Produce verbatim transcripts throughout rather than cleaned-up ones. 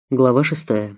Глава шестая.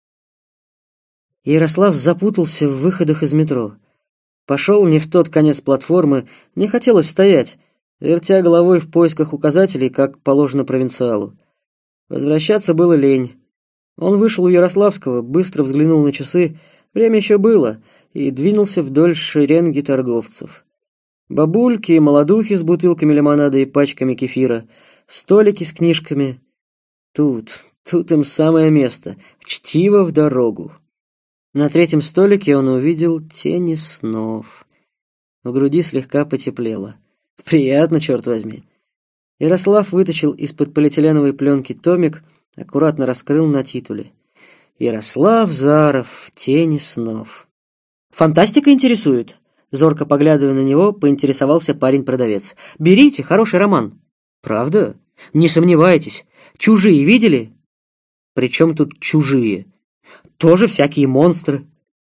Ярослав запутался в выходах из метро. Пошел не в тот конец платформы, не хотелось стоять, вертя головой в поисках указателей, как положено провинциалу. Возвращаться было лень. Он вышел у Ярославского, быстро взглянул на часы, время еще было, и двинулся вдоль шеренги торговцев. Бабульки и молодухи с бутылками лимонада и пачками кефира, столики с книжками. Тут, тут им самое место, чтиво в дорогу. На третьем столике он увидел тени снов. В груди слегка потеплело. Приятно, черт возьми. Ярослав вытащил из-под полиэтиленовой пленки томик, аккуратно раскрыл на титуле. Ярослав Заров. Тени снов. Фантастика интересует? Зорко поглядывая на него, поинтересовался парень-продавец. Берите, хороший роман. Правда? Не сомневайтесь. Чужие видели? Причем тут чужие? Тоже всякие монстры.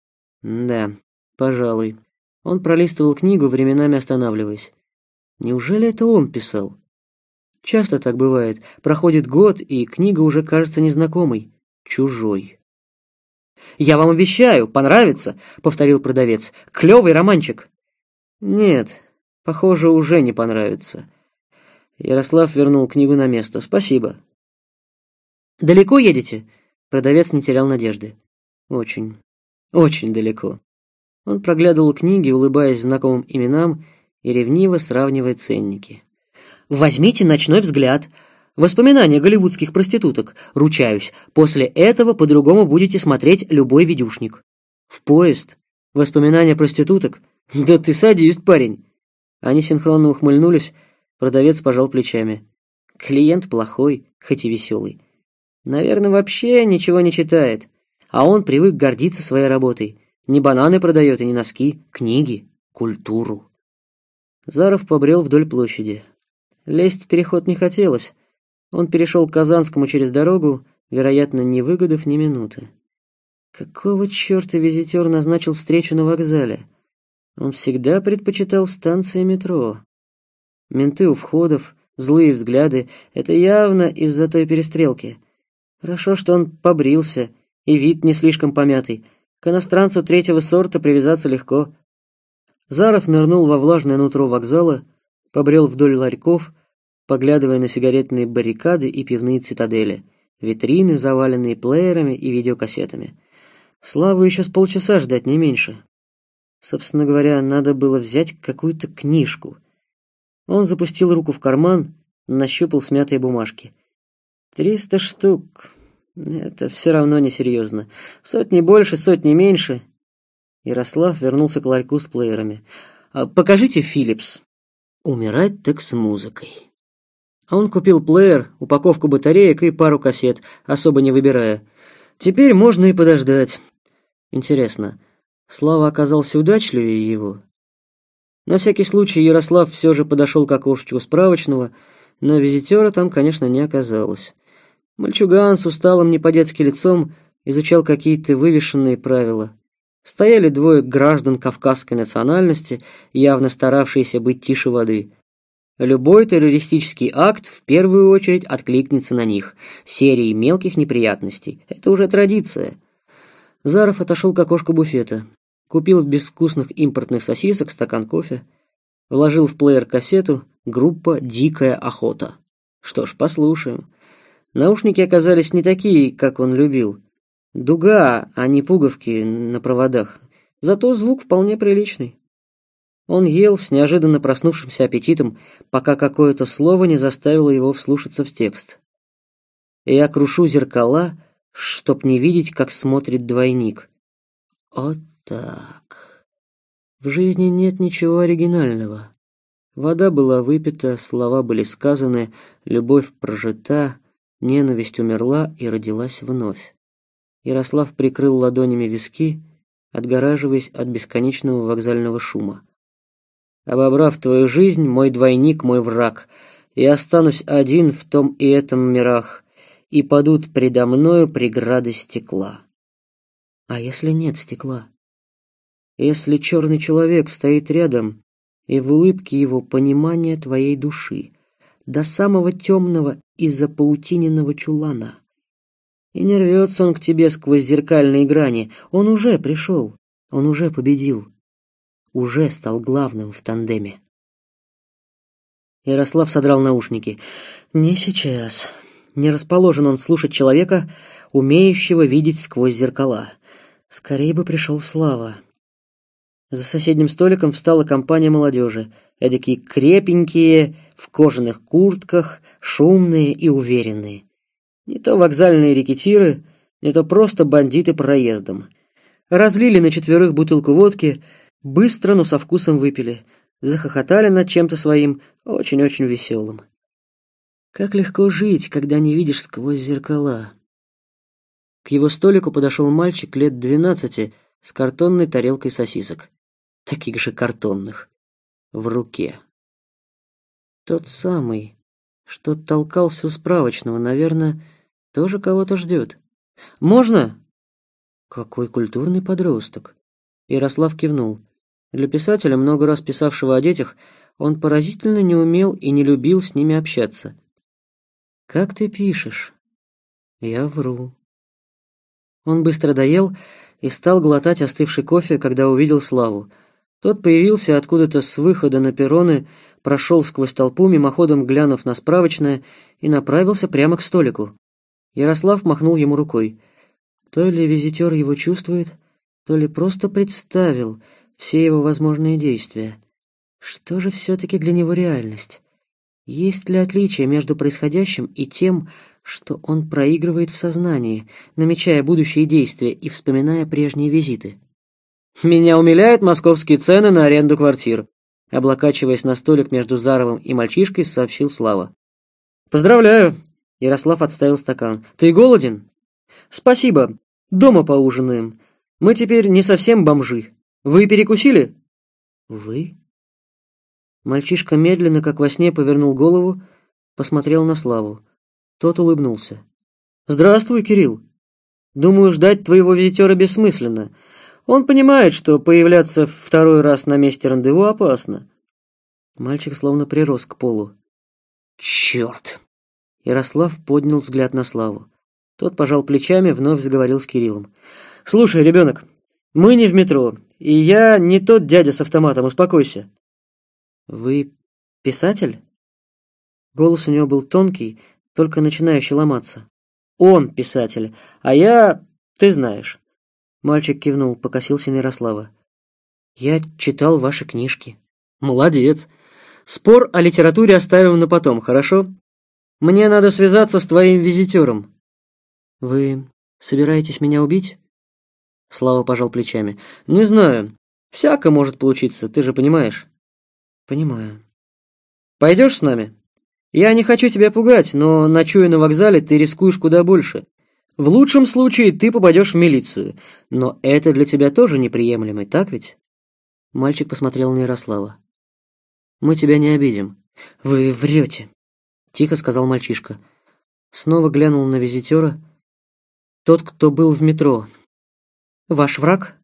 Да, пожалуй. Он пролистывал книгу, временами останавливаясь. Неужели это он писал? Часто так бывает. Проходит год, и книга уже кажется незнакомой, чужой. «Я вам обещаю, понравится», — повторил продавец. «Клевый романчик». «Нет, похоже, уже не понравится». Ярослав вернул книгу на место. «Спасибо». «Далеко едете?» Продавец не терял надежды. «Очень, очень далеко». Он проглядывал книги, улыбаясь знакомым именам и ревниво сравнивая ценники. «Возьмите «Ночной взгляд». Воспоминания голливудских проституток. Ручаюсь, после этого по-другому будете смотреть любой видюшник». «В поезд? Воспоминания проституток? Да ты садист, парень». Они синхронно ухмыльнулись. Продавец пожал плечами. Клиент плохой, хоть и веселый. Наверное, вообще ничего не читает. А он привык гордиться своей работой. Не бананы продает и не носки, книги, культуру. Заров побрел вдоль площади. Лезть в переход не хотелось. Он перешел к Казанскому через дорогу, вероятно, не выгодав ни минуты. Какого черта визитер назначил встречу на вокзале? Он всегда предпочитал станции метро. Менты у входов, злые взгляды — это явно из-за той перестрелки. Хорошо, что он побрился, и вид не слишком помятый. К иностранцу третьего сорта привязаться легко. Заров нырнул во влажное нутро вокзала, побрел вдоль ларьков, поглядывая на сигаретные баррикады и пивные цитадели, витрины, заваленные плеерами и видеокассетами. Славу еще с полчаса ждать, не меньше. Собственно говоря, надо было взять какую-то книжку. Он запустил руку в карман, нащупал смятые бумажки. Триста штук. Это все равно несерьезно. Сотни больше, сотни меньше. Ярослав вернулся к ларьку с плеерами. «Покажите Philips». Умирать так с музыкой. А он купил плеер, упаковку батареек и пару кассет, особо не выбирая. Теперь можно и подождать. Интересно, Слава оказался удачливее его? На всякий случай Ярослав все же подошел к окошечку справочного, но визитера там, конечно, не оказалось. Мальчуган с усталым не по-детски лицом изучал какие-то вывешенные правила. Стояли двое граждан кавказской национальности, явно старавшиеся быть тише воды. Любой террористический акт в первую очередь откликнется на них. Серии мелких неприятностей. Это уже традиция. Заров отошел к окошку буфета. Купил безвкусных импортных сосисок, стакан кофе. Вложил в плеер кассету группа «Дикая охота». Что ж, послушаем. Наушники оказались не такие, как он любил. Дуга, а не пуговки на проводах. Зато звук вполне приличный. Он ел с неожиданно проснувшимся аппетитом, пока какое-то слово не заставило его вслушаться в текст. «Я крушу зеркала, чтоб не видеть, как смотрит двойник». Вот так. В жизни нет ничего оригинального. Вода была выпита, слова были сказаны, любовь прожита, ненависть умерла и родилась вновь. Ярослав прикрыл ладонями виски, отгораживаясь от бесконечного вокзального шума. Обобрав твою жизнь, мой двойник, мой враг, я останусь один в том и этом мирах, и падут предо мною преграды стекла. А если нет стекла? Если черный человек стоит рядом, и в улыбке его понимание твоей души, до самого темного и запаутиненного чулана, И не рвется он к тебе сквозь зеркальные грани. Он уже пришел, он уже победил, уже стал главным в тандеме. Ярослав содрал наушники. Не сейчас. Не расположен он слушать человека, умеющего видеть сквозь зеркала. Скорее бы пришел Слава. За соседним столиком встала компания молодежи. Эдакие крепенькие, в кожаных куртках, шумные и уверенные. Не то вокзальные рекетиры, не то просто бандиты проездом. Разлили на четверых бутылку водки, быстро, но со вкусом выпили. Захохотали над чем-то своим, очень-очень веселым. Как легко жить, когда не видишь сквозь зеркала. К его столику подошел мальчик лет двенадцати с картонной тарелкой сосисок. Таких же картонных. В руке. Тот самый, что толкался у справочного, наверное, тоже кого-то ждет. «Можно?» Какой культурный подросток. Ярослав кивнул. Для писателя, много раз писавшего о детях, он поразительно не умел и не любил с ними общаться. «Как ты пишешь?» «Я вру». Он быстро доел и стал глотать остывший кофе, когда увидел Славу. Тот появился откуда-то с выхода на перроны, прошел сквозь толпу, мимоходом глянув на справочное, и направился прямо к столику. Ярослав махнул ему рукой. То ли визитер его чувствует, то ли просто представил все его возможные действия. Что же все-таки для него реальность? Есть ли отличие между происходящим и тем, что он проигрывает в сознании, намечая будущие действия и вспоминая прежние визиты? «Меня умиляют московские цены на аренду квартир», облокачиваясь на столик между Заровым и мальчишкой, сообщил Слава. «Поздравляю!» Ярослав отставил стакан. «Ты голоден?» «Спасибо. Дома поужинаем. Мы теперь не совсем бомжи. Вы перекусили?» «Вы?» Мальчишка медленно, как во сне, повернул голову, посмотрел на Славу. Тот улыбнулся. «Здравствуй, Кирилл. Думаю, ждать твоего визитера бессмысленно. Он понимает, что появляться второй раз на месте рандеву опасно». Мальчик словно прирос к полу. «Черт!» Ярослав поднял взгляд на Славу. Тот пожал плечами, вновь заговорил с Кириллом. «Слушай, ребенок, мы не в метро, и я не тот дядя с автоматом, успокойся». «Вы писатель?» Голос у него был тонкий, только начинающий ломаться. «Он писатель, а я... ты знаешь». Мальчик кивнул, покосился на Ярослава. «Я читал ваши книжки». «Молодец. Спор о литературе оставим на потом, хорошо? Мне надо связаться с твоим визитером». «Вы собираетесь меня убить?» Слава пожал плечами. «Не знаю. Всяко может получиться, ты же понимаешь». «Понимаю». «Пойдешь с нами? Я не хочу тебя пугать, но, ночуя на вокзале, ты рискуешь куда больше. В лучшем случае ты попадешь в милицию, но это для тебя тоже неприемлемо, так ведь?» Мальчик посмотрел на Ярослава. «Мы тебя не обидим». «Вы врете», — тихо сказал мальчишка. Снова глянул на визитера. «Тот, кто был в метро. Ваш враг?»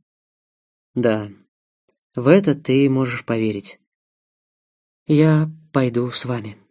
«Да, в это ты можешь поверить. Я пойду с вами».